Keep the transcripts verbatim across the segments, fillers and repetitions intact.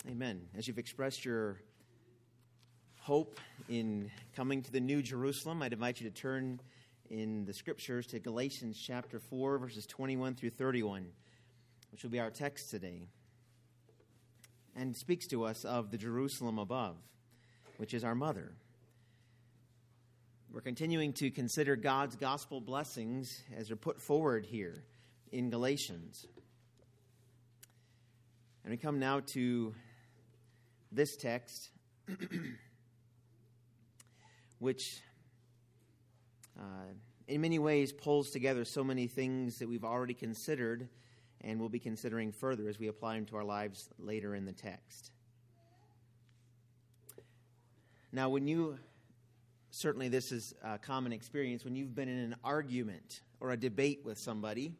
Amen. As you've expressed your hope in coming to the New Jerusalem, I'd invite you to turn in the Scriptures to Galatians chapter four, verses twenty-one through thirty-one, which will be our text today, and speaks to us of the Jerusalem above, which is our mother. We're continuing to consider God's gospel blessings as they're put forward here in Galatians. And we come now to this text, which uh, in many ways pulls together so many things that we've already considered and will be considering further as we apply them to our lives later in the text. Now, when you, certainly this is a common experience, when you've been in an argument or a debate with somebody,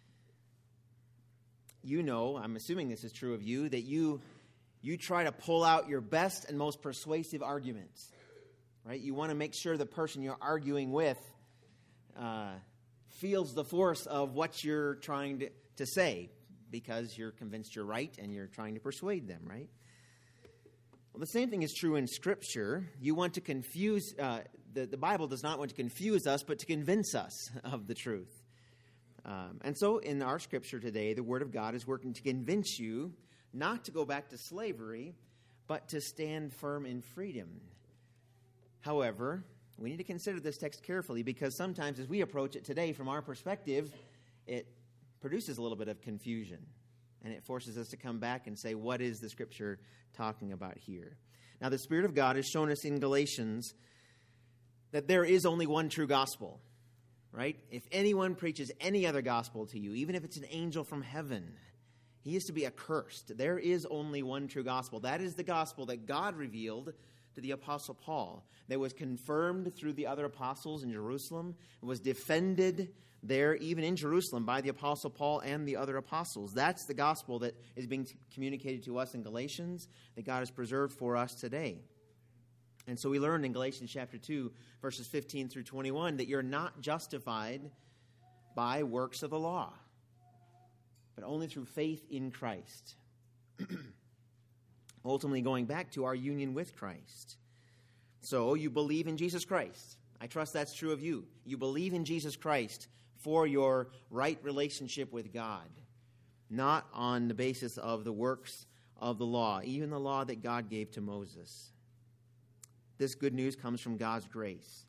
you know, I'm assuming this is true of you, that you you try to pull out your best and most persuasive arguments, right? You want to make sure the person you're arguing with uh, feels the force of what you're trying to, to say because you're convinced you're right and you're trying to persuade them, right? Well, the same thing is true in Scripture. You want to confuse, uh, the, the Bible does not want to confuse us, but to convince us of the truth. Um, and so in our Scripture today, the Word of God is working to convince you not to go back to slavery, but to stand firm in freedom. However, we need to consider this text carefully because sometimes as we approach it today from our perspective, it produces a little bit of confusion. And it forces us to come back and say, what is the Scripture talking about here? Now, the Spirit of God has shown us in Galatians that there is only one true gospel, right? If anyone preaches any other gospel to you, even if it's an angel from heaven, he is to be accursed. There is only one true gospel. That is the gospel that God revealed to the Apostle Paul, that was confirmed through the other apostles in Jerusalem, and was defended there even in Jerusalem by the Apostle Paul and the other apostles. That's the gospel that is being communicated to us in Galatians, that God has preserved for us today. And so we learned in Galatians chapter two, verses fifteen through twenty-one, that you're not justified by works of the law, but only through faith in Christ. Ultimately going back to our union with Christ. So you believe in Jesus Christ. I trust that's true of you. You believe in Jesus Christ for your right relationship with God, not on the basis of the works of the law, even the law that God gave to Moses. This good news comes from God's grace.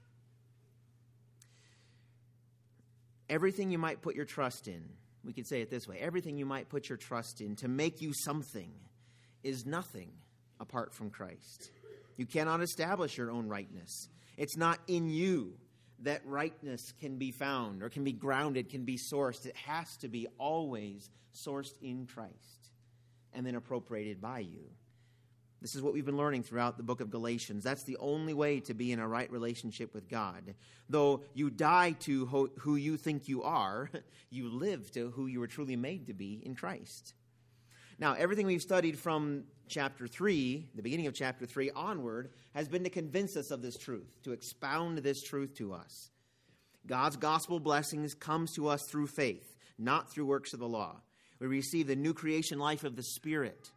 Everything you might put your trust in, we could say it this way, everything you might put your trust in to make you something is nothing apart from Christ. You cannot establish your own rightness. It's not in you that rightness can be found or can be grounded, can be sourced. It has to be always sourced in Christ and then appropriated by you. This is what we've been learning throughout the book of Galatians. That's the only way to be in a right relationship with God. Though you die to ho- who you think you are, you live to who you were truly made to be in Christ. Now, everything we've studied from chapter three, the beginning of chapter three onward, has been to convince us of this truth, to expound this truth to us. God's gospel blessings comes to us through faith, not through works of the law. We receive the new creation life of the Spirit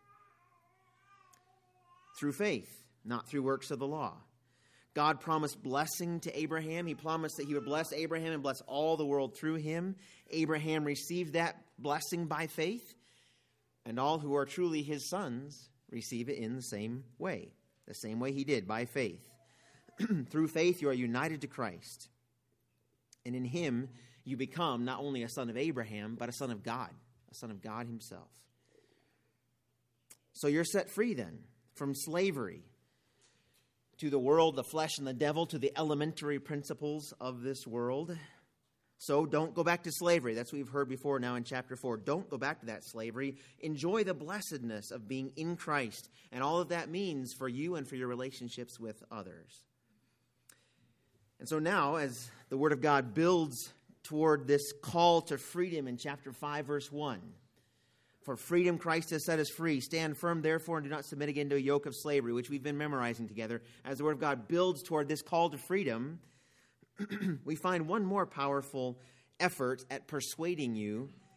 through faith, not through works of the law. God promised blessing to Abraham. He promised that he would bless Abraham and bless all the world through him. Abraham received that blessing by faith, and all who are truly his sons receive it in the same way, the same way he did, by faith. Through faith, you are united to Christ. And in him, you become not only a son of Abraham, but a son of God, a son of God himself. So you're set free then from slavery to the world, the flesh, and the devil, to the elementary principles of this world. So don't go back to slavery. That's what we've heard before now in chapter four. Don't go back to that slavery. Enjoy the blessedness of being in Christ and all of that means for you and for your relationships with others. And so now, as the Word of God builds toward this call to freedom in chapter five, verse one, for freedom Christ has set us free. Stand firm, therefore, and do not submit again to a yoke of slavery, which we've been memorizing together. As the Word of God builds toward this call to freedom, we find one more powerful effort at persuading you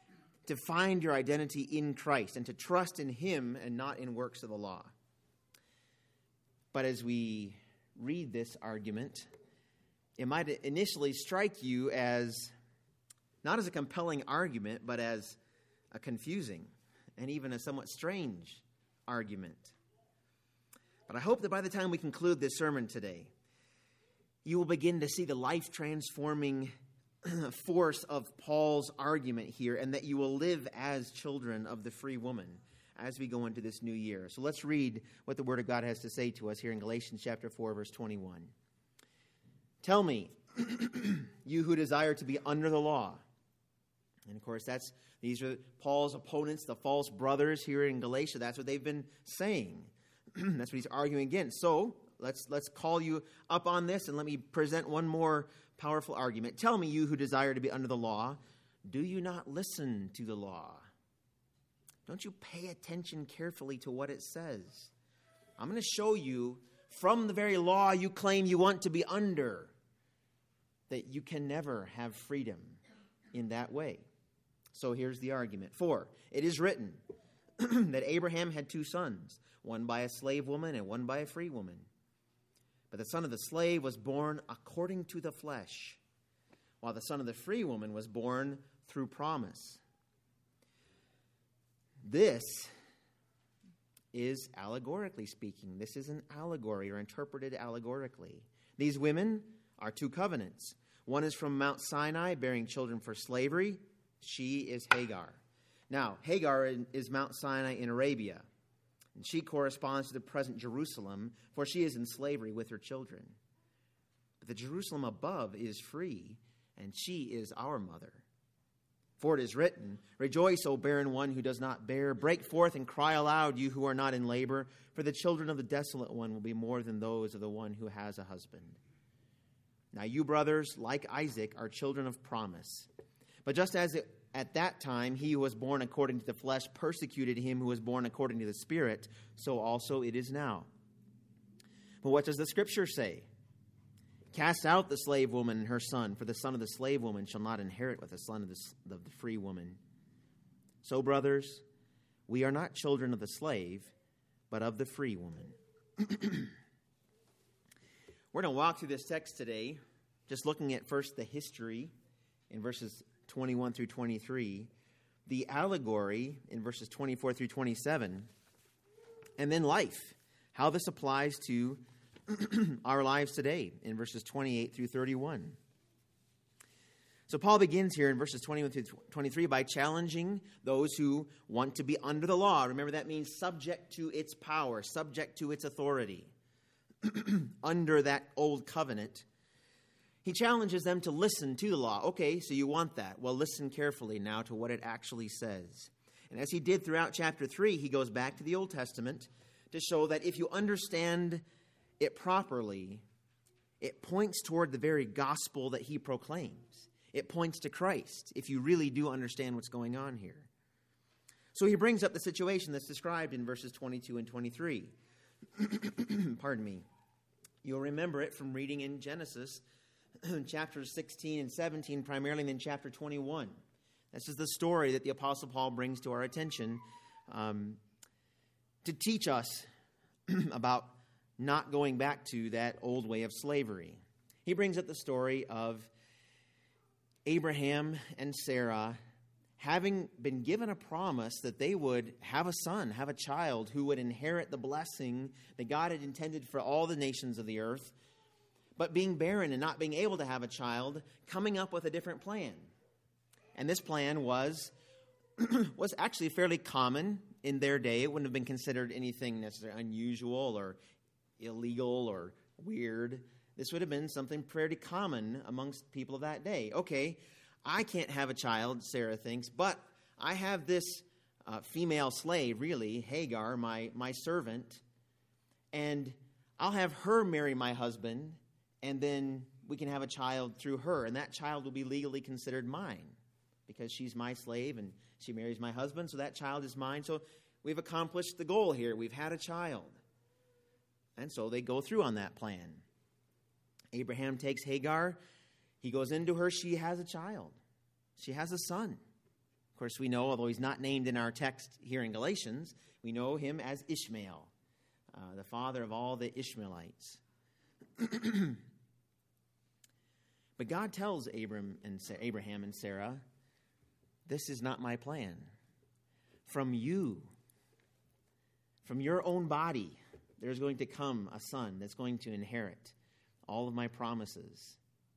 to find your identity in Christ and to trust in him and not in works of the law. But as we read this argument, it might initially strike you as not as a compelling argument, but as a confusing and even a somewhat strange argument. But I hope that by the time we conclude this sermon today, you will begin to see the life-transforming force of Paul's argument here, and that you will live as children of the free woman as we go into this new year. So let's read what the Word of God has to say to us here in Galatians chapter four, verse twenty-one. Tell me, you who desire to be under the law. And of course, that's these are Paul's opponents, the false brothers here in Galatia. That's what they've been saying. That's what he's arguing against. So let's let's call you up on this, and let me present one more powerful argument. Tell me, you who desire to be under the law, do you not listen to the law? Don't you pay attention carefully to what it says? I'm going to show you from the very law you claim you want to be under that you can never have freedom in that way. So here's the argument. For it is written that Abraham had two sons, one by a slave woman and one by a free woman. But the son of the slave was born according to the flesh, while the son of the free woman was born through promise. This is allegorically speaking. This is an allegory, or interpreted allegorically. These women are two covenants. One is from Mount Sinai, bearing children for slavery. She is Hagar. Now, Hagar is Mount Sinai in Arabia, and she corresponds to the present Jerusalem, for she is in slavery with her children. But the Jerusalem above is free, and she is our mother. For it is written, rejoice, O barren one who does not bear. Break forth and cry aloud, you who are not in labor, for the children of the desolate one will be more than those of the one who has a husband. Now you, brothers, like Isaac, are children of promise. But just as it, at that time he who was born according to the flesh persecuted him who was born according to the Spirit, so also it is now. But what does the Scripture say? Cast out the slave woman and her son, for the son of the slave woman shall not inherit with the son of the, of the free woman. So, brothers, we are not children of the slave, but of the free woman. We're going to walk through this text today, just looking at first the history in verses twenty-one through twenty-three, the allegory in verses twenty-four through twenty-seven, and then life, how this applies to our lives today in verses twenty-eight through thirty-one. So Paul begins here in verses twenty-one through twenty-three by challenging those who want to be under the law. Remember, that means subject to its power, subject to its authority, under that old covenant. He challenges them to listen to the law. Okay, so you want that. Well, listen carefully now to what it actually says. And as he did throughout chapter three, he goes back to the Old Testament to show that if you understand it properly, it points toward the very gospel that he proclaims. It points to Christ, if you really do understand what's going on here. So he brings up the situation that's described in verses twenty-two and twenty-three. Pardon me. You'll remember it from reading in Genesis, chapters sixteen and seventeen, primarily, and then chapter twenty-one. This is the story that the Apostle Paul brings to our attention um, to teach us about not going back to that old way of slavery. He brings up the story of Abraham and Sarah having been given a promise that they would have a son, have a child who would inherit the blessing that God had intended for all the nations of the earth, but being barren and not being able to have a child, coming up with a different plan. And this plan was, was actually fairly common in their day. It wouldn't have been considered anything necessarily unusual or illegal or weird. This would have been something pretty common amongst people of that day. Okay, I can't have a child, Sarah thinks, but I have this uh, female slave, really, Hagar, my, my servant, and I'll have her marry my husband, and then we can have a child through her, and that child will be legally considered mine because she's my slave and she marries my husband, so that child is mine. So we've accomplished the goal here. We've had a child. And so they go through on that plan. Abraham takes Hagar. He goes into her. She has a child. She has a son. Of Of course, we know, although he's not named in our text here in Galatians, we know him as Ishmael, uh, the father of all the Ishmaelites. But God tells Abram and Sa- Abraham and Sarah, this is not my plan. From you, from your own body, there's going to come a son that's going to inherit all of my promises.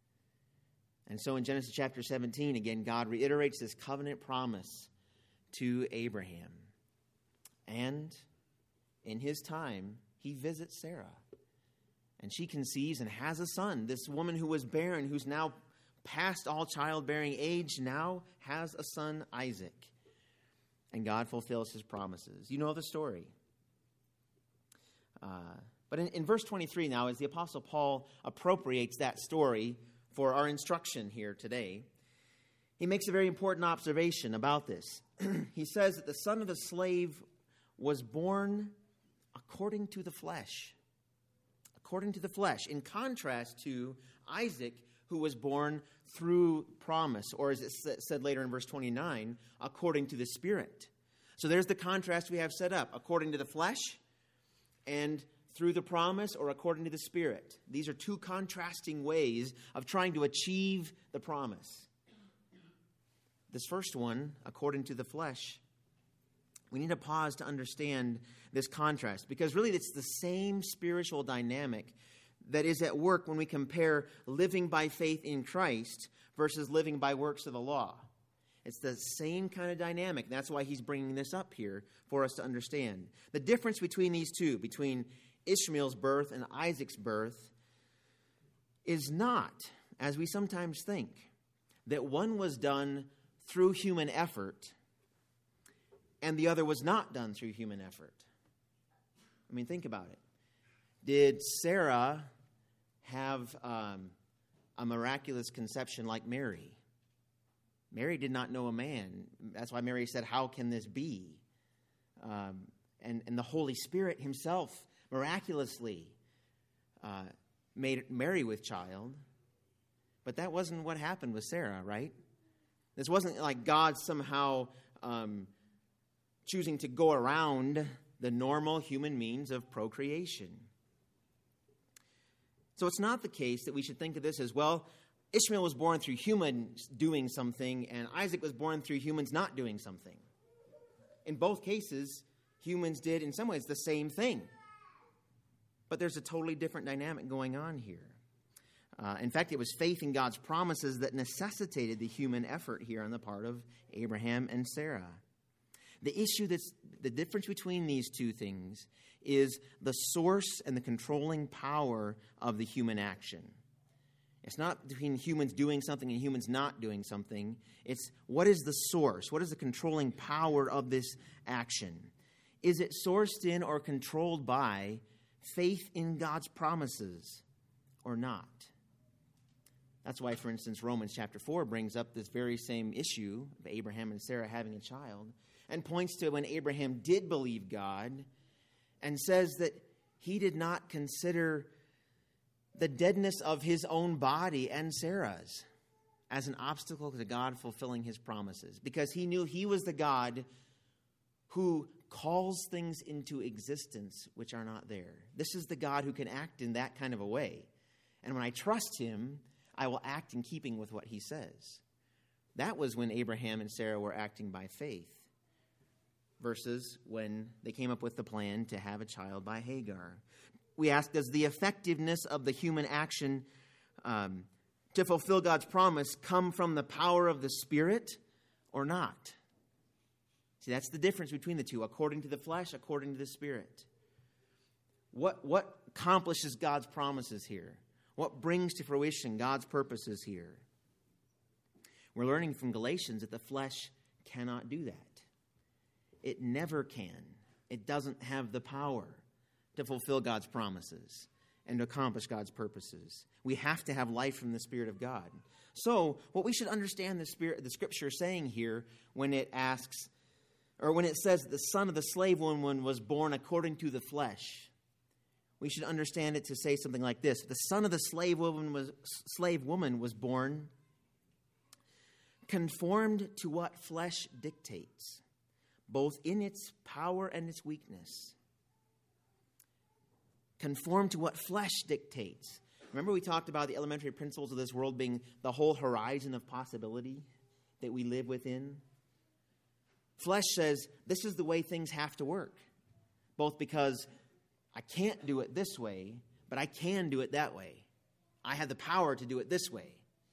And so in Genesis chapter seventeen, again, God reiterates this covenant promise to Abraham. And in his time, he visits Sarah. And she conceives and has a son. This woman who was barren, who's now past all childbearing age, now has a son, Isaac. And God fulfills his promises. You know the story. Uh, but in, in verse twenty-three now, as the Apostle Paul appropriates that story for our instruction here today, he makes a very important observation about this. He says that the son of the slave was born according to the flesh. According to the flesh, in contrast to Isaac, who was born through promise, or as it said later in verse twenty-nine, according to the Spirit. So there's the contrast we have set up, according to the flesh and through the promise, or according to the Spirit. These are two contrasting ways of trying to achieve the promise. This first one, according to the flesh, we need to pause to understand this contrast, because really it's the same spiritual dynamic that is at work when we compare living by faith in Christ versus living by works of the law. It's the same kind of dynamic. That's why he's bringing this up here for us to understand. The difference between these two, between Ishmael's birth and Isaac's birth, is not, as we sometimes think, that one was done through human effort and the other was not done through human effort. I mean, think about it. Did Sarah have um, a miraculous conception like Mary? Mary did not know a man. That's why Mary said, how can this be? Um, and, and the Holy Spirit himself miraculously uh, made Mary with child. But that wasn't what happened with Sarah, right? This wasn't like God somehow um, choosing to go around the normal human means of procreation. So it's not the case that we should think of this as, well, Ishmael was born through humans doing something, and Isaac was born through humans not doing something. In both cases, humans did, in some ways, the same thing. But there's a totally different dynamic going on here. Uh, in fact, it was faith in God's promises that necessitated the human effort here on the part of Abraham and Sarah. The issue that's the difference between these two things is the source and the controlling power of the human action. It's not between humans doing something and humans not doing something. It's what is the source? What is the controlling power of this action? Is it sourced in or controlled by faith in God's promises or not? That's why, for instance, Romans chapter four brings up this very same issue of Abraham and Sarah having a child and points to when Abraham did believe God and says that he did not consider the deadness of his own body and Sarah's as an obstacle to God fulfilling his promises, because he knew he was the God who calls things into existence which are not there. This is the God who can act in that kind of a way. And when I trust him, I will act in keeping with what he says. That was when Abraham and Sarah were acting by faith versus when they came up with the plan to have a child by Hagar. We ask, does the effectiveness of the human action um, to fulfill God's promise come from the power of the Spirit or not? See, that's the difference between the two, according to the flesh, according to the Spirit. What, what accomplishes God's promises here? What brings to fruition God's purposes here? We're learning from Galatians that the flesh cannot do that. It never can. It doesn't have the power to fulfill God's promises and to accomplish God's purposes. We have to have life from the Spirit of God. So, what we should understand the Spirit, the Scripture saying here when it asks, or when it says that the son of the slave woman was born according to the flesh, we should understand it to say something like this: the son of the slave woman was slave woman was born conformed to what flesh dictates, both in its power and its weakness. Conform to what flesh dictates. Remember we talked about the elementary principles of this world being the whole horizon of possibility that we live within? Flesh says this is the way things have to work, both because I can't do it this way, but I can do it that way. I have the power to do it this way.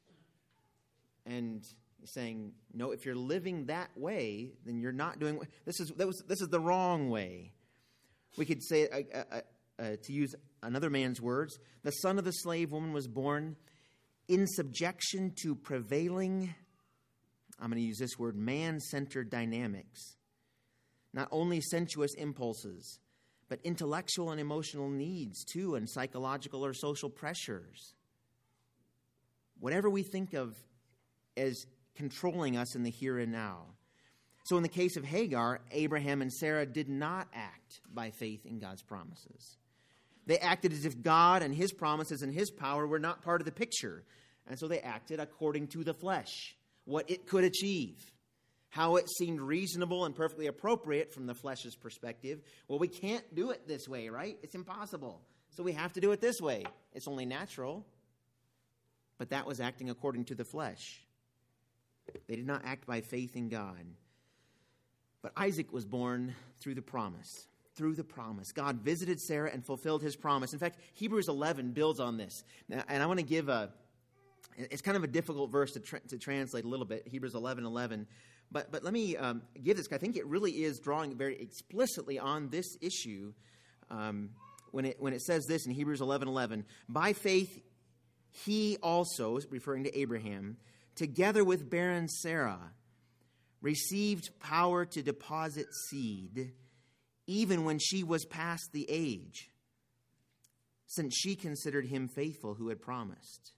And saying, no, if you're living that way, then you're not doing this is that was this is the wrong way. We could say uh, uh, uh, to use another man's words, the son of the slave woman was born in subjection to prevailing, I'm going to use this word, man-centered dynamics. Not only sensuous impulses, but intellectual and emotional needs too, and psychological or social pressures. Whatever we think of as controlling us in the here and now. So in the case of Hagar, Abraham and Sarah did not act by faith in God's promises. They acted as if God and his promises and his power were not part of the picture. And so they acted according to the flesh, what it could achieve, how it seemed reasonable and perfectly appropriate from the flesh's perspective. Well, we can't do it this way, right? It's impossible. So we have to do it this way. It's only natural. But that was acting according to the flesh. They did not act by faith in God. But Isaac was born through the promise. Through the promise. God visited Sarah and fulfilled his promise. In fact, Hebrews eleven builds on this. Now, and I want to give a, it's kind of a difficult verse to, tra- to translate a little bit, Hebrews eleven eleven. But, but let me um, give this. I think it really is drawing very explicitly on this issue um, when, it, when it says this in Hebrews eleven eleven. By faith, he also, referring to Abraham, together with barren Sarah, received power to deposit seed, even when she was past the age, since she considered him faithful who had promised.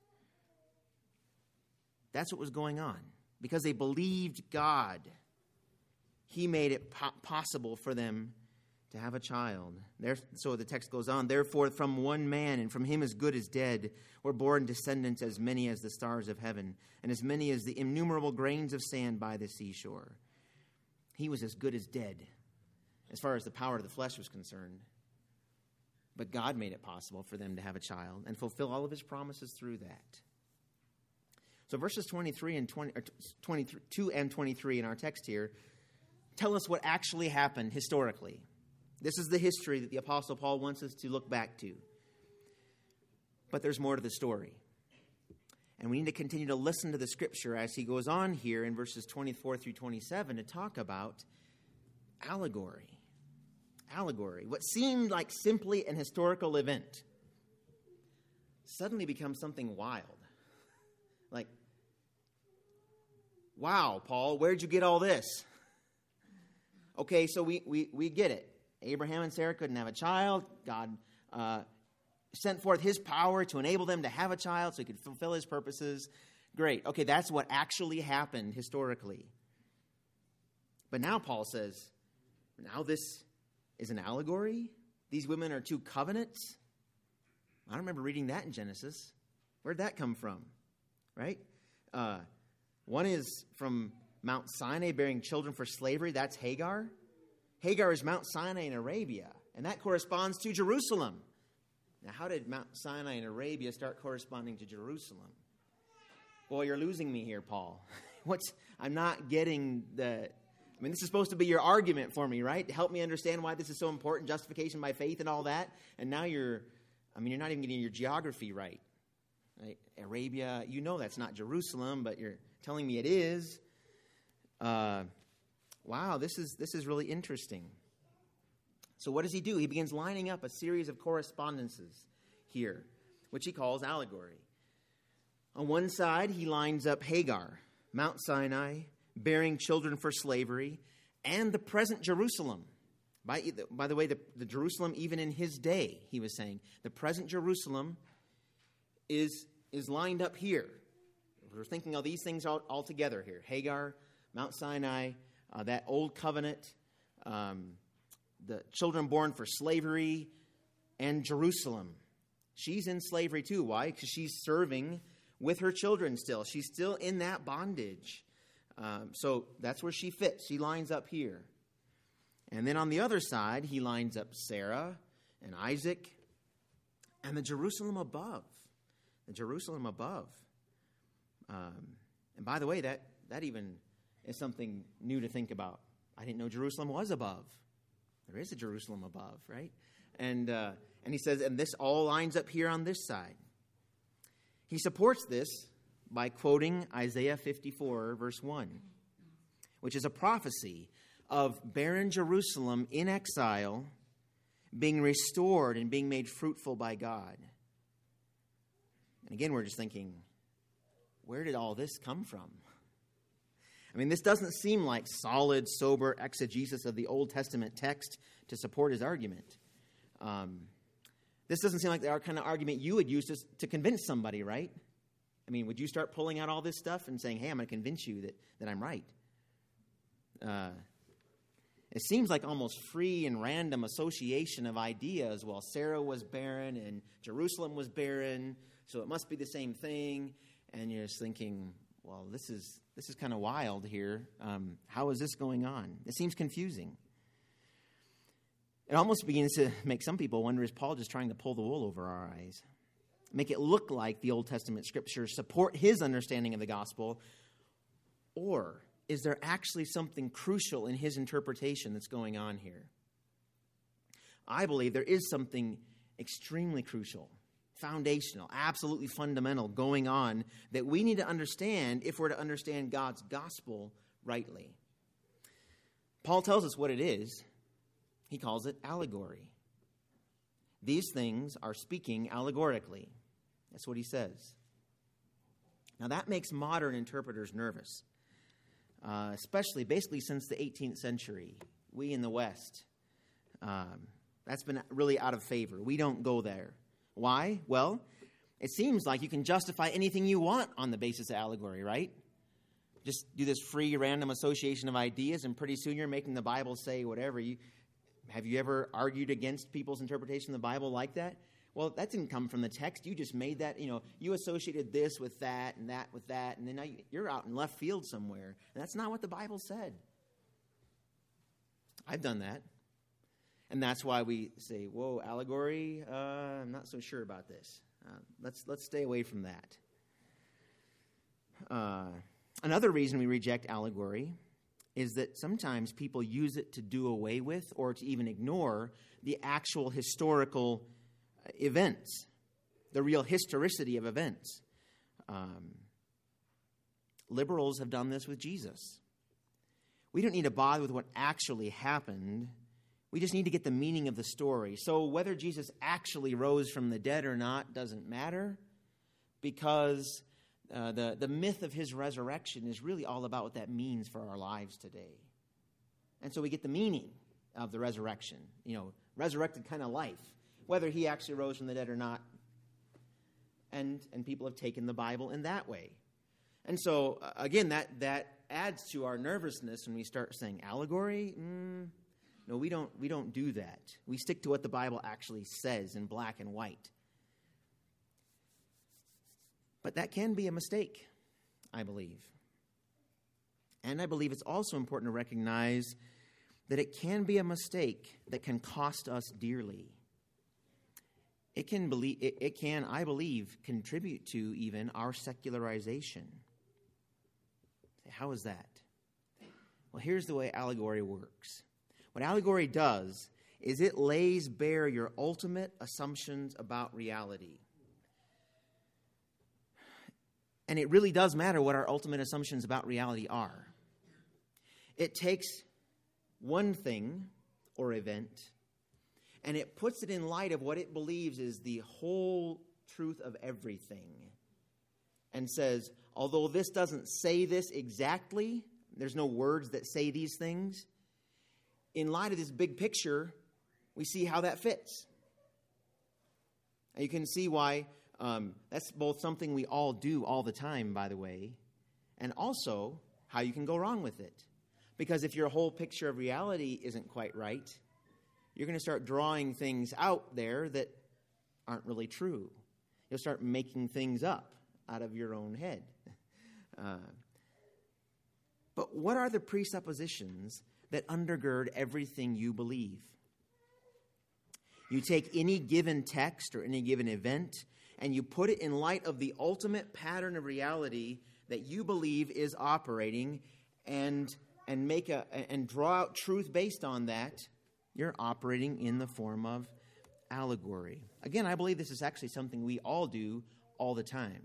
That's what was going on. Because they believed God, he made it po- possible for them to have a child. There, so the text goes on, therefore from one man, and from him as good as dead, were born descendants as many as the stars of heaven, and as many as the innumerable grains of sand by the seashore. He was as good as dead, as far as the power of the flesh was concerned. But God made it possible for them to have a child and fulfill all of his promises through that. So verses twenty-three and twenty, or twenty-two and twenty-three in our text here tell us what actually happened historically. This is the history that the Apostle Paul wants us to look back to. But there's more to the story. And we need to continue to listen to the scripture as he goes on here in verses twenty-four through twenty-seven to talk about allegory. Allegory. What seemed like simply an historical event suddenly becomes something wild. Like, wow, Paul, where'd you get all this? Okay, so we, we, we get it. Abraham and Sarah couldn't have a child. God uh, sent forth his power to enable them to have a child so he could fulfill his purposes. Great. Okay, that's what actually happened historically. But now Paul says, now this is an allegory? These women are two covenants? I don't remember reading that in Genesis. Where'd that come from? Right? Uh, one is from Mount Sinai bearing children for slavery. That's Hagar. Hagar is Mount Sinai in Arabia, and that corresponds to Jerusalem. Now, how did Mount Sinai in Arabia start corresponding to Jerusalem? Boy, you're losing me here, Paul. What's I'm not getting the... I mean, this is supposed to be your argument for me, right? To help me understand why this is so important, justification by faith and all that. And now you're... I mean, you're not even getting your geography right. Right? Arabia, you know that's not Jerusalem, but you're telling me it is. Uh, wow, this is this is really interesting. So what does he do? He begins lining up a series of correspondences here, which he calls allegory. On one side, he lines up Hagar, Mount Sinai, bearing children for slavery, and the present Jerusalem. By, by the way, the, the Jerusalem even in his day, he was saying, the present Jerusalem is, is lined up here. We're thinking of these things all, all together here. Hagar, Mount Sinai, uh, that old covenant, um, the children born for slavery, and Jerusalem. She's in slavery too. Why? Because she's serving with her children still. She's still in that bondage. Um, so that's where she fits. She lines up here. And then on the other side, he lines up Sarah and Isaac and the Jerusalem above. The Jerusalem above. Um, and by the way, that, that even is something new to think about. I didn't know Jerusalem was above. There is a Jerusalem above, right? And uh, and he says, and this all lines up here on this side. He supports this by quoting Isaiah fifty-four, verse one, which is a prophecy of barren Jerusalem in exile being restored and being made fruitful by God. And again, we're just thinking, where did all this come from? I mean, this doesn't seem like solid, sober exegesis of the Old Testament text to support his argument. Um, this doesn't seem like the kind of argument you would use to, to convince somebody, right? I mean, would you start pulling out all this stuff and saying, hey, I'm going to convince you that, that I'm right? Uh, it seems like almost free and random association of ideas. Well, Sarah was barren and Jerusalem was barren, so it must be the same thing. And you're just thinking, well, this is this is kind of wild here. Um, how is this going on? It seems confusing. It almost begins to make some people wonder, is Paul just trying to pull the wool over our eyes? Make it look like the Old Testament scriptures support his understanding of the gospel? Or is there actually something crucial in his interpretation that's going on here? I believe there is something extremely crucial, foundational, absolutely fundamental going on that we need to understand if we're to understand God's gospel rightly. Paul tells us what it is. He calls it allegory. These things are speaking allegorically. That's what he says. Now that makes modern interpreters nervous, uh, especially basically since the eighteenth century. We in the West, um, that's been really out of favor. We don't go there. Why? Well, it seems like you can justify anything you want on the basis of allegory, right? Just do this free, random association of ideas, and pretty soon you're making the Bible say whatever. You have you ever argued against people's interpretation of the Bible like that? Well, that didn't come from the text. You just made that, you know, you associated this with that and that with that, and then now you're out in left field somewhere. And that's not what the Bible said. I've done that. And that's why we say, whoa, allegory, uh, I'm not so sure about this. Uh, let's let's stay away from that. Uh, another reason we reject allegory is that sometimes people use it to do away with or to even ignore the actual historical events, the real historicity of events. Um, liberals have done this with Jesus. We don't need to bother with what actually happened. We just need to get the meaning of the story. So whether Jesus actually rose from the dead or not doesn't matter, because uh, the, the myth of his resurrection is really all about what that means for our lives today. And so we get the meaning of the resurrection, you know, resurrected kind of life, whether he actually rose from the dead or not. And and people have taken the Bible in that way. And so, uh, again, that, that adds to our nervousness when we start saying allegory. Mm, no, we don't, we don't do that. We stick to what the Bible actually says in black and white. But that can be a mistake, I believe. And I believe it's also important to recognize that it can be a mistake that can cost us dearly. It can, believe, it, it can, I believe, contribute to even our secularization. How is that? Well, here's the way allegory works. What allegory does is it lays bare your ultimate assumptions about reality. And it really does matter what our ultimate assumptions about reality are. It takes one thing or event, and it puts it in light of what it believes is the whole truth of everything, and says, although this doesn't say this exactly, there's no words that say these things, in light of this big picture, we see how that fits. And you can see why um, that's both something we all do all the time, by the way, and also how you can go wrong with it. Because if your whole picture of reality isn't quite right, you're going to start drawing things out there that aren't really true. You'll start making things up out of your own head. Uh, But what are the presuppositions that undergird everything you believe? You take any given text or any given event, and you put it in light of the ultimate pattern of reality that you believe is operating, and and make a and draw out truth based on that. You're operating in the form of allegory. Again, I believe this is actually something we all do all the time,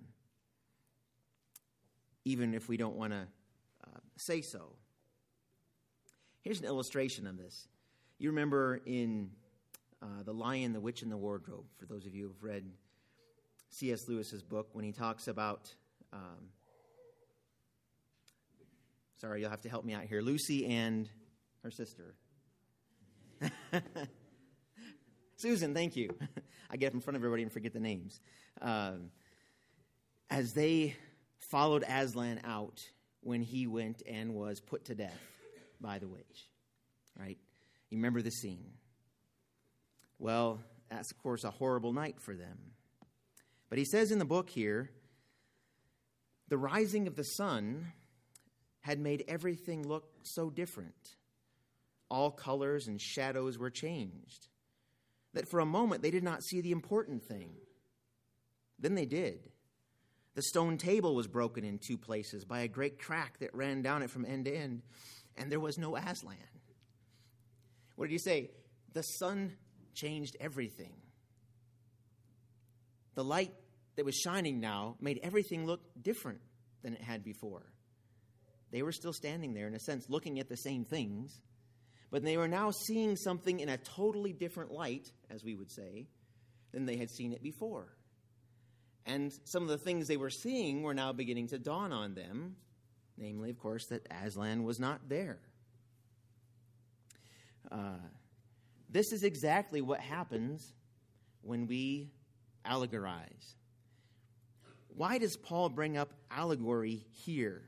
even if we don't want to uh, say so. Here's an illustration of this. You remember in uh, The Lion, the Witch, and the Wardrobe, for those of you who have read C S Lewis's book, when he talks about, um, sorry, you'll have to help me out here, Lucy and her sister. Susan, thank you. I get up in front of everybody and forget the names. Um, as they followed Aslan out when he went and was put to death by the witch, right? You remember the scene. Well, that's, of course, a horrible night for them. But he says in the book here, the rising of the sun had made everything look so different. All colors and shadows were changed, that for a moment they did not see the important thing. Then they did. The stone table was broken in two places by a great crack that ran down it from end to end, and there was no Aslan. What did he say? The sun changed everything. The light that was shining now made everything look different than it had before. They were still standing there, in a sense, looking at the same things, but they were now seeing something in a totally different light, as we would say, than they had seen it before. And some of the things they were seeing were now beginning to dawn on them, namely, of course, that Aslan was not there. Uh, this is exactly what happens when we allegorize. Why does Paul bring up allegory here?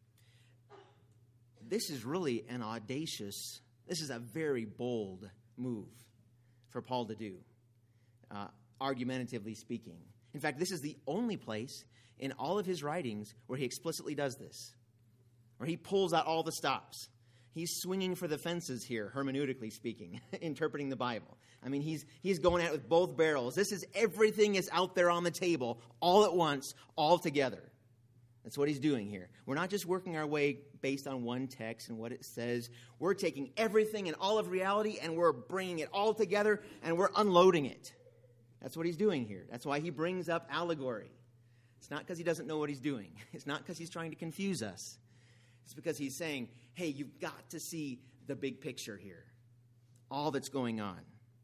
This is really an audacious, this is a very bold move for Paul to do, uh, argumentatively speaking. In fact, this is the only place in all of his writings where he explicitly does this, where he pulls out all the stops. He's swinging for the fences here, hermeneutically speaking, interpreting the Bible. I mean, he's he's going at it with both barrels. This is everything is out there on the table, all at once, all together. That's what he's doing here. We're not just working our way based on one text and what it says. We're taking everything in all of reality and we're bringing it all together and we're unloading it. That's what he's doing here. That's why he brings up allegory. It's not because he doesn't know what he's doing. It's not because he's trying to confuse us. It's because he's saying, hey, you've got to see the big picture here, all that's going on.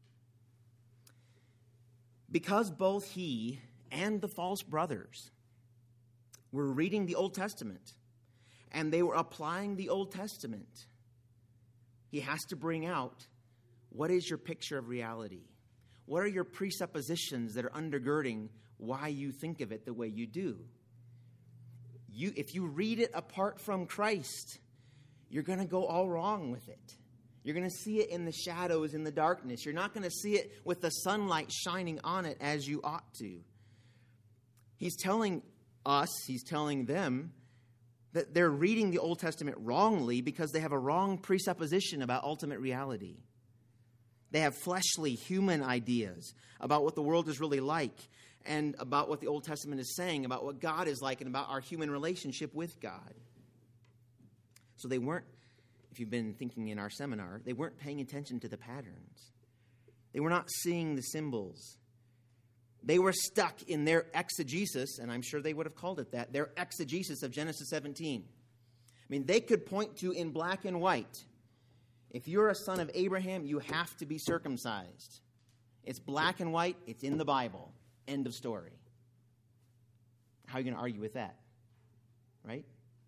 Because both he and the false brothers were reading the Old Testament and they were applying the Old Testament, he has to bring out, what is your picture of reality? What are your presuppositions that are undergirding why you think of it the way you do? You, if you read it apart from Christ, you're going to go all wrong with it. You're going to see it in the shadows, in the darkness. You're not going to see it with the sunlight shining on it as you ought to. He's telling us, he's telling them, that they're reading the Old Testament wrongly because they have a wrong presupposition about ultimate reality. They have fleshly, human ideas about what the world is really like and about what the Old Testament is saying, about what God is like and about our human relationship with God. So they weren't, if you've been thinking in our seminar, they weren't paying attention to the patterns. They were not seeing the symbols. They were stuck in their exegesis, and I'm sure they would have called it that, their exegesis of Genesis seventeen. I mean, they could point to in black and white, if you're a son of Abraham, you have to be circumcised. It's black and white. It's in the Bible. End of story. How are you going to argue with that? Right?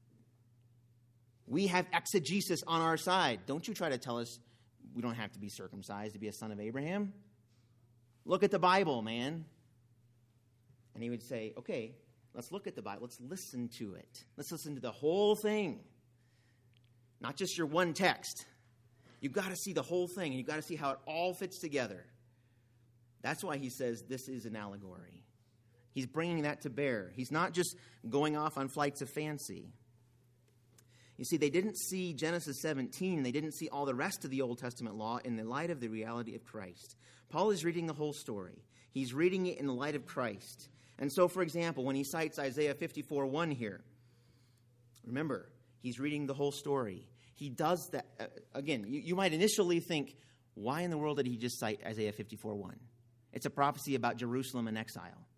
We have exegesis on our side. Don't you try to tell us we don't have to be circumcised to be a son of Abraham. Look at the Bible, man. And he would say, okay, let's look at the Bible. Let's listen to it. Let's listen to the whole thing. Not just your one text. You've got to see the whole thing, and you've got to see how it all fits together. That's why he says this is an allegory. He's bringing that to bear. He's not just going off on flights of fancy. You see, they didn't see Genesis seventeen. They didn't see all the rest of the Old Testament law in the light of the reality of Christ. Paul is reading the whole story. He's reading it in the light of Christ. And so, for example, when he cites Isaiah fifty-four one here, remember, he's reading the whole story. He does that. Uh, again, you, you might initially think, why in the world did he just cite Isaiah fifty-four one? It's a prophecy about Jerusalem in exile.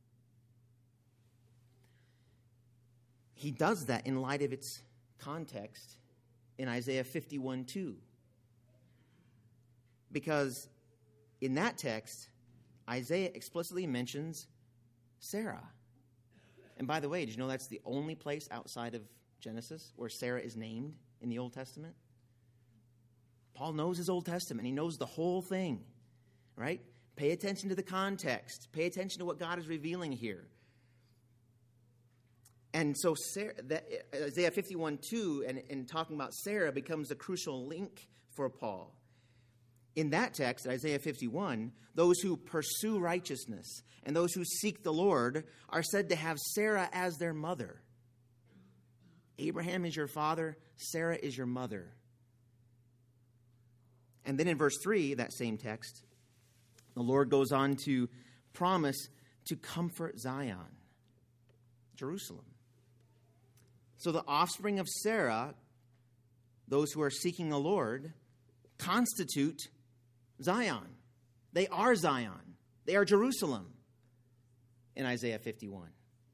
He does that in light of its context in Isaiah fifty-one two. Because in that text, Isaiah explicitly mentions Sarah. And by the way, did you know that's the only place outside of Genesis where Sarah is named in the Old Testament? Paul knows his Old Testament. He knows the whole thing, right? Pay attention to the context. Pay attention to what God is revealing here. And so Sarah, that, Isaiah fifty-one two and, and talking about Sarah becomes a crucial link for Paul. In that text, Isaiah fifty-one, those who pursue righteousness and those who seek the Lord are said to have Sarah as their mother. Abraham is your father, Sarah is your mother. And then in verse three, that same text, the Lord goes on to promise to comfort Zion, Jerusalem. So the offspring of Sarah, those who are seeking the Lord, constitute Zion. They are Zion. They are Jerusalem in Isaiah fifty-one.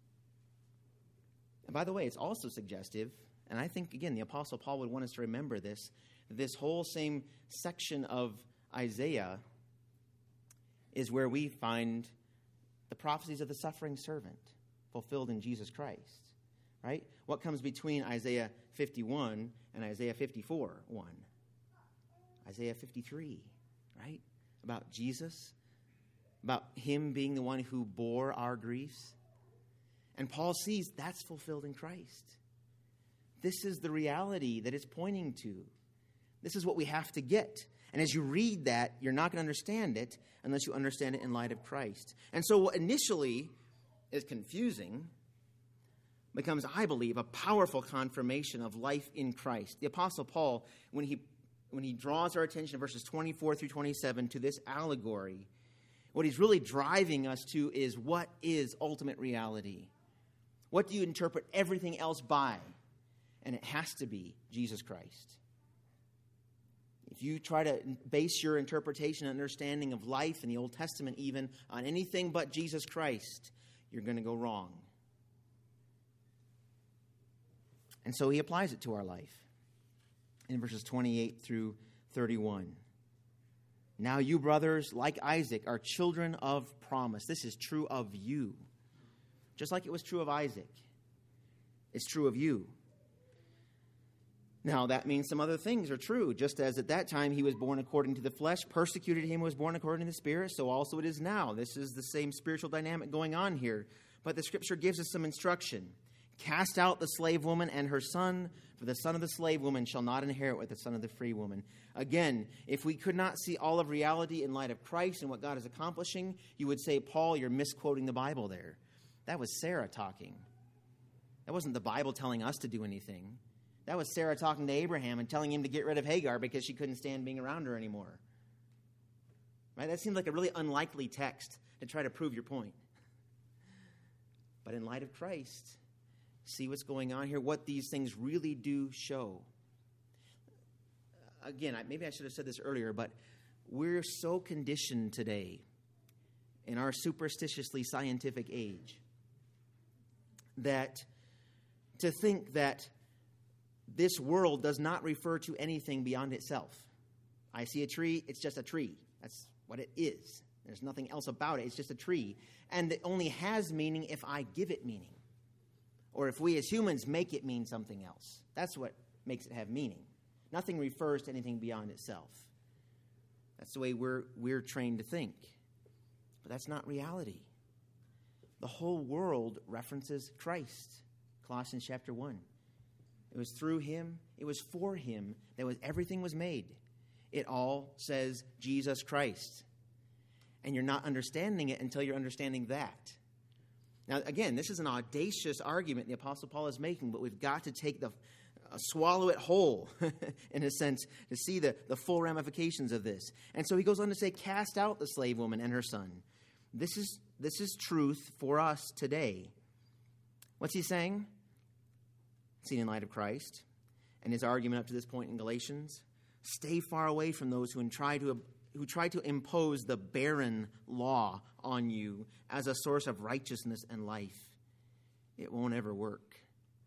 And by the way, it's also suggestive, and I think, again, the Apostle Paul would want us to remember this, this whole same section of Isaiah is where we find the prophecies of the suffering servant fulfilled in Jesus Christ, right? What comes between Isaiah fifty-one and Isaiah fifty-four one? Isaiah fifty-three, right? About Jesus, about him being the one who bore our griefs. And Paul sees that's fulfilled in Christ. This is the reality that it's pointing to. This is what we have to get. And as you read that, you're not going to understand it unless you understand it in light of Christ. And so what initially is confusing becomes, I believe, a powerful confirmation of life in Christ. The Apostle Paul, when he when he draws our attention in verses twenty-four through twenty-seven to this allegory, what he's really driving us to is, what is ultimate reality? What do you interpret everything else by? And it has to be Jesus Christ. If you try to base your interpretation and understanding of life in the Old Testament even on anything but Jesus Christ, you're going to go wrong. And so he applies it to our life in verses twenty-eight through thirty-one. Now you, brothers, like Isaac, are children of promise. This is true of you. Just like it was true of Isaac, it's true of you. Now, that means some other things are true. Just as at that time he was born according to the flesh, persecuted him who was born according to the Spirit, so also it is now. This is the same spiritual dynamic going on here. But the Scripture gives us some instruction. Cast out the slave woman and her son, for the son of the slave woman shall not inherit with the son of the free woman. Again, if we could not see all of reality in light of Christ and what God is accomplishing, you would say, Paul, you're misquoting the Bible there. That was Sarah talking. That wasn't the Bible telling us to do anything. That was Sarah talking to Abraham and telling him to get rid of Hagar because she couldn't stand being around her anymore. Right? That seems like a really unlikely text to try to prove your point. But in light of Christ, see what's going on here, what these things really do show. Again, maybe I should have said this earlier, but we're so conditioned today in our superstitiously scientific age that to think that this world does not refer to anything beyond itself. I see a tree, it's just a tree. That's what it is. There's nothing else about it. It's just a tree. And it only has meaning if I give it meaning. Or if we as humans make it mean something else. That's what makes it have meaning. Nothing refers to anything beyond itself. That's the way we're, we're trained to think. But that's not reality. The whole world references Christ. Colossians chapter one. It was through him, it was for him that was everything was made. It all says Jesus Christ. And you're not understanding it until you're understanding that. Now, again, this is an audacious argument the Apostle Paul is making, but we've got to take the swallow it whole, in a sense, to see the, the full ramifications of this. And so he goes on to say, cast out the slave woman and her son. This is, this is truth for us today. What's he saying? Seen in light of Christ and his argument up to this point in Galatians. Stay far away from those who try to who try to impose the barren law on you as a source of righteousness and life. It won't ever work.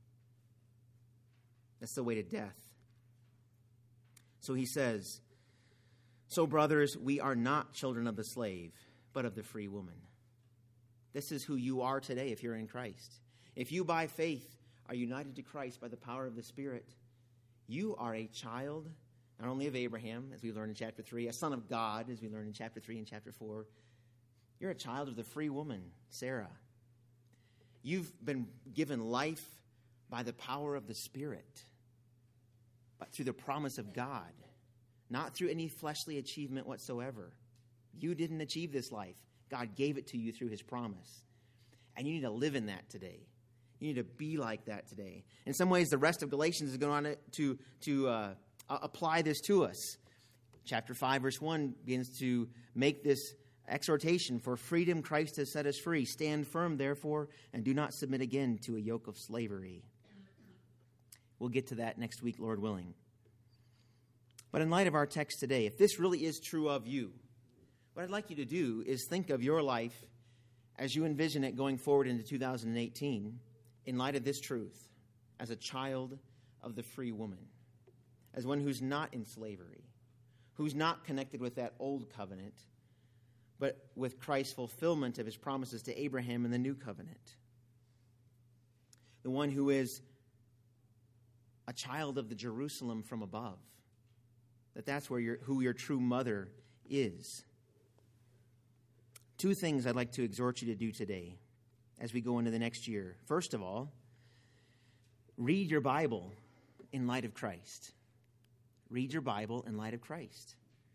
That's the way to death. So he says, so brothers, we are not children of the slave, but of the free woman. This is who you are today if you're in Christ. If you by faith are united to Christ by the power of the Spirit, you are a child not only of Abraham, as we learned in chapter three, a son of God, as we learned in chapter three and chapter four. You're a child of the free woman, Sarah. You've been given life by the power of the Spirit, but through the promise of God, not through any fleshly achievement whatsoever. You didn't achieve this life. God gave it to you through his promise. And you need to live in that today. You need to be like that today. In some ways, the rest of Galatians is going on to, to uh, apply this to us. Chapter five, verse one begins to make this exhortation. For freedom Christ has set us free. Stand firm, therefore, and do not submit again to a yoke of slavery. We'll get to that next week, Lord willing. But in light of our text today, if this really is true of you, what I'd like you to do is think of your life as you envision it going forward into two thousand eighteen in light of this truth, as a child of the free woman, as one who's not in slavery, who's not connected with that old covenant, but with Christ's fulfillment of his promises to Abraham in the new covenant. The one who is a child of the Jerusalem from above, that that's where your, who your true mother is. Two things I'd like to exhort you to do today as we go into the next year. First of all, read your Bible in light of Christ. Read your Bible in light of Christ.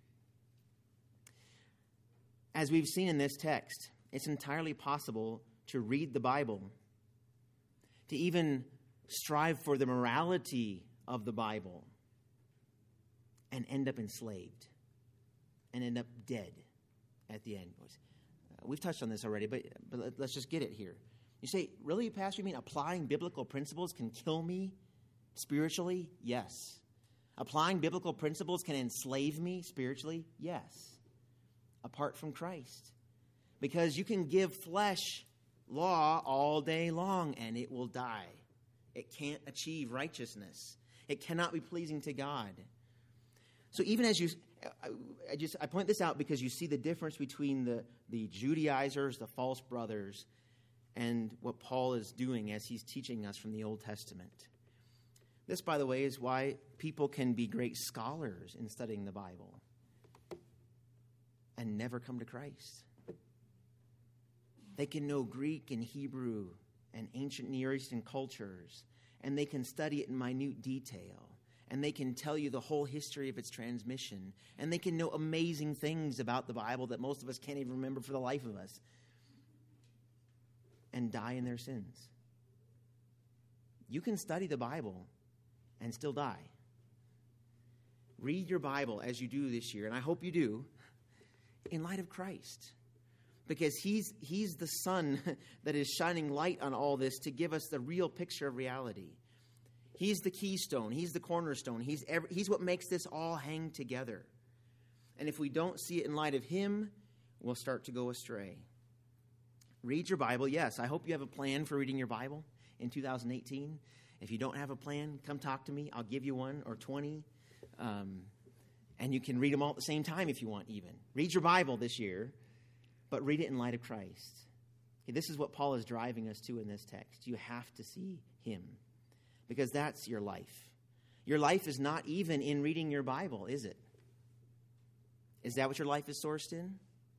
As we've seen in this text, it's entirely possible to read the Bible, to even strive for the morality of the Bible, and end up enslaved, and end up dead at the end. We've touched on this already, but, but let's just get it here. You say, really, Pastor, you mean applying biblical principles can kill me spiritually? Yes. Applying biblical principles can enslave me spiritually? Yes. Apart from Christ. Because you can give flesh law all day long and it will die. It can't achieve righteousness. It cannot be pleasing to God. So even as you, I, I just I point this out because you see the difference between the, the Judaizers, the false brothers, and what Paul is doing as he's teaching us from the Old Testament. This, by the way, is why people can be great scholars in studying the Bible and never come to Christ. They can know Greek and Hebrew and ancient Near Eastern cultures, and they can study it in minute detail. And they can tell you the whole history of its transmission. And they can know amazing things about the Bible that most of us can't even remember for the life of us. And die in their sins. You can study the Bible and still die. Read your Bible as you do this year, and I hope you do, in light of Christ. Because he's, he's the sun that is shining light on all this to give us the real picture of reality. He's the keystone. He's the cornerstone. He's every, he's what makes this all hang together. And if we don't see it in light of him, we'll start to go astray. Read your Bible. Yes, I hope you have a plan for reading your Bible in two thousand eighteen. If you don't have a plan, come talk to me. I'll give you one or twenty. Um, and you can read them all at the same time if you want even. Read your Bible this year, but read it in light of Christ. Okay, this is what Paul is driving us to in this text. You have to see him. Because that's your life. Your life is not even in reading your Bible, is it? Is that what your life is sourced in?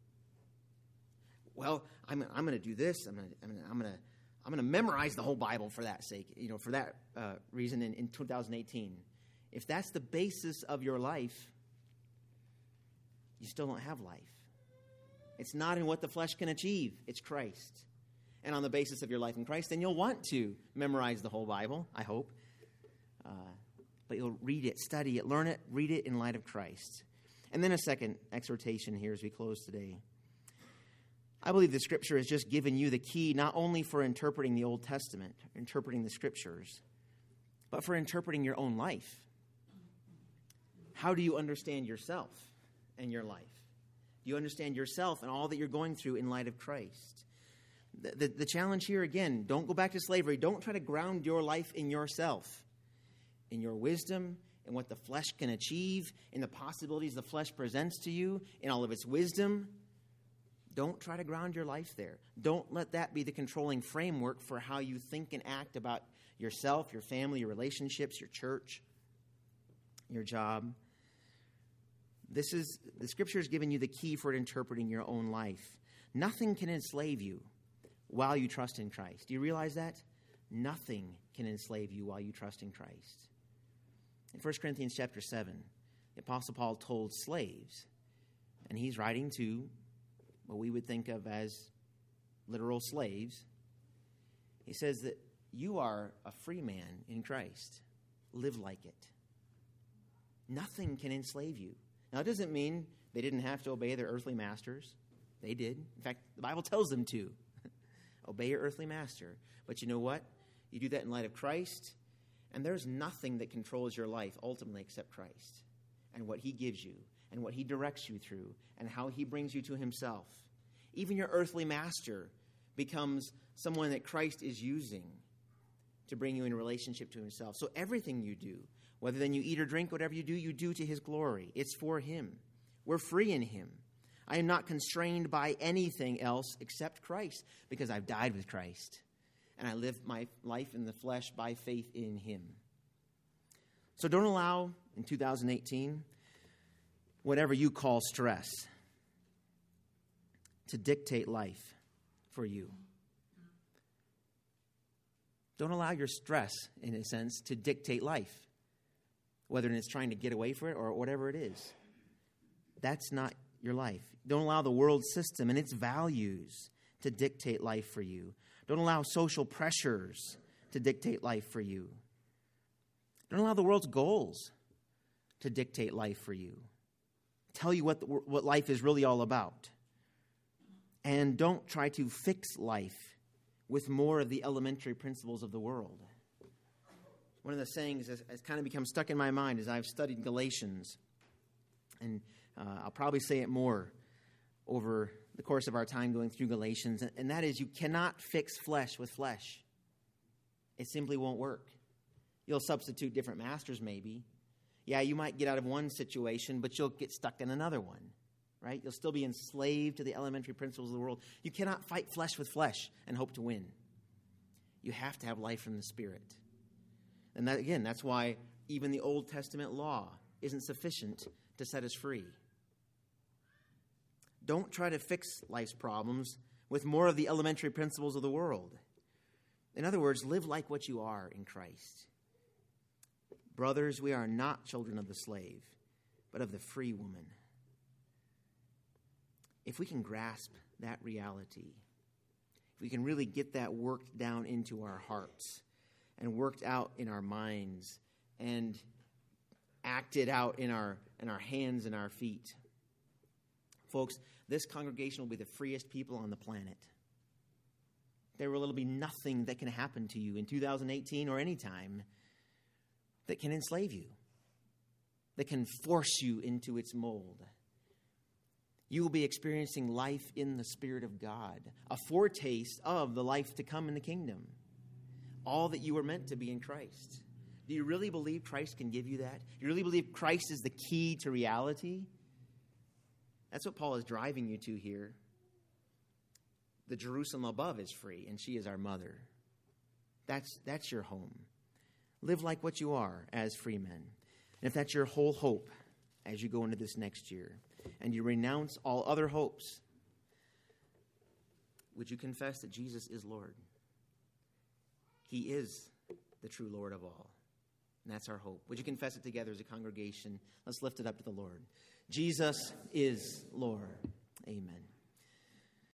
Well, I'm, I'm going to do this. I'm going to I'm going to I'm going to I'm going to memorize the whole Bible for that sake. You know, for that uh, reason in, in two thousand eighteen. If that's the basis of your life, you still don't have life. It's not in what the flesh can achieve. It's Christ. And on the basis of your life in Christ, then you'll want to memorize the whole Bible, I hope. Uh, but you'll read it, study it, learn it, read it in light of Christ. And then a second exhortation here as we close today. I believe the Scripture has just given you the key not only for interpreting the Old Testament, interpreting the Scriptures, but for interpreting your own life. How do you understand yourself and your life? Do you understand yourself and all that you're going through in light of Christ? The, the, the challenge here, again, don't go back to slavery. Don't try to ground your life in yourself, in your wisdom, in what the flesh can achieve, in the possibilities the flesh presents to you, in all of its wisdom. Don't try to ground your life there. Don't let that be the controlling framework for how you think and act about yourself, your family, your relationships, your church, your job. This is, the Scripture has given you the key for interpreting your own life. Nothing can enslave you while you trust in Christ. Do you realize that? Nothing can enslave you while you trust in Christ. In First Corinthians chapter seven, the Apostle Paul told slaves, and he's writing to what we would think of as literal slaves. He says that you are a free man in Christ. Live like it. Nothing can enslave you. Now, it doesn't mean they didn't have to obey their earthly masters. They did. In fact, the Bible tells them to. Obey your earthly master. But you know what? You do that in light of Christ, and there's nothing that controls your life ultimately except Christ and what he gives you and what he directs you through and how he brings you to himself. Even your earthly master becomes someone that Christ is using to bring you in a relationship to himself. So everything you do, whether then you eat or drink, whatever you do, you do to his glory. It's for him. We're free in him. I am not constrained by anything else except Christ because I've died with Christ and I live my life in the flesh by faith in him. So don't allow, in two thousand eighteen, whatever you call stress to dictate life for you. Don't allow your stress, in a sense, to dictate life, whether it's trying to get away from it or whatever it is. That's not your life. Don't allow the world system and its values to dictate life for you. Don't allow social pressures to dictate life for you. Don't allow the world's goals to dictate life for you. Tell you what the, what life is really all about. And don't try to fix life with more of the elementary principles of the world. One of the sayings has, has kind of become stuck in my mind as I've studied Galatians. And uh, I'll probably say it more over the course of our time going through Galatians. And, and that is, you cannot fix flesh with flesh. It simply won't work. You'll substitute different masters maybe. Yeah, you might get out of one situation, but you'll get stuck in another one. Right? You'll still be enslaved to the elementary principles of the world. You cannot fight flesh with flesh and hope to win. You have to have life from the Spirit. And that, again, that's why even the Old Testament law isn't sufficient to set us free. Don't try to fix life's problems with more of the elementary principles of the world. In other words, live like what you are in Christ. Brothers, we are not children of the slave, but of the free woman. If we can grasp that reality, if we can really get that worked down into our hearts and worked out in our minds and acted out in our in our hands and our feet, folks, this congregation will be the freest people on the planet. There will be nothing that can happen to you in two thousand eighteen or any time that can enslave you, that can force you into its mold. You will be experiencing life in the Spirit of God, a foretaste of the life to come in the kingdom, all that you were meant to be in Christ. Do you really believe Christ can give you that? Do you really believe Christ is the key to reality? That's what Paul is driving you to here. The Jerusalem above is free, and she is our mother. That's, that's your home. Live like what you are as free men. And if that's your whole hope as you go into this next year, and you renounce all other hopes, would you confess that Jesus is Lord? He is the true Lord of all. And that's our hope. Would you confess it together as a congregation? Let's lift it up to the Lord. Jesus is Lord. Amen.